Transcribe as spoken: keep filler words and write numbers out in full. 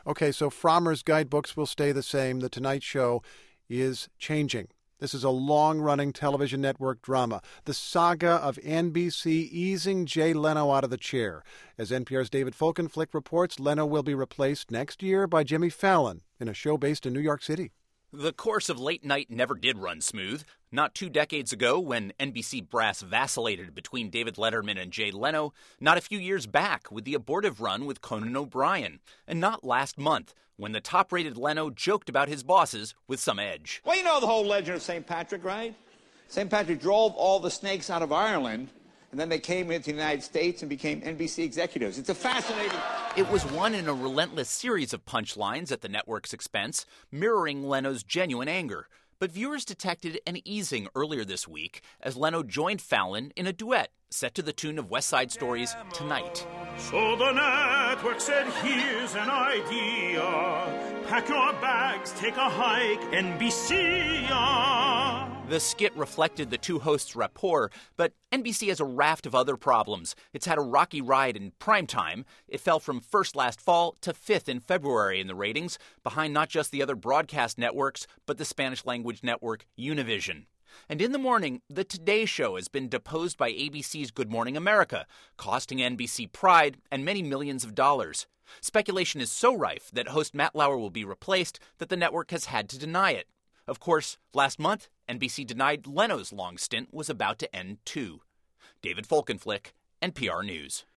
Okay, so Frommer's guidebooks will stay the same. The Tonight Show is changing. This is a long-running television network drama, the saga of N B C easing Jay Leno out of the chair. As N P R's David Folkenflik reports, Leno will be replaced next year by Jimmy Fallon in a show based in New York City. The course of late night never did run smooth. Not two decades ago, when N B C brass vacillated between David Letterman and Jay Leno, not a few years back with the abortive run with Conan O'Brien, and not last month, when the top-rated Leno joked about his bosses with some edge. Well, you know the whole legend of Saint Patrick, right? Saint Patrick drove all the snakes out of Ireland, and then they came into the United States and became N B C executives. It's a fascinating... It was one in a relentless series of punchlines at the network's expense, mirroring Leno's genuine anger. But viewers detected an easing earlier this week as Leno joined Fallon in a duet set to the tune of West Side Story's Tonight. So the network said, here's an idea. Pack your bags, take a hike, N B C. The skit reflected the two hosts' rapport, but N B C has a raft of other problems. It's had a rocky ride in primetime. It fell from first last fall to fifth in February in the ratings, behind not just the other broadcast networks, but the Spanish-language network Univision. And in the morning, The Today Show has been deposed by A B C's Good Morning America, costing N B C pride and many millions of dollars. Speculation is so rife that host Matt Lauer will be replaced that the network has had to deny it. Of course, last month, N B C denied Leno's long stint was about to end too. David Folkenflik, N P R News.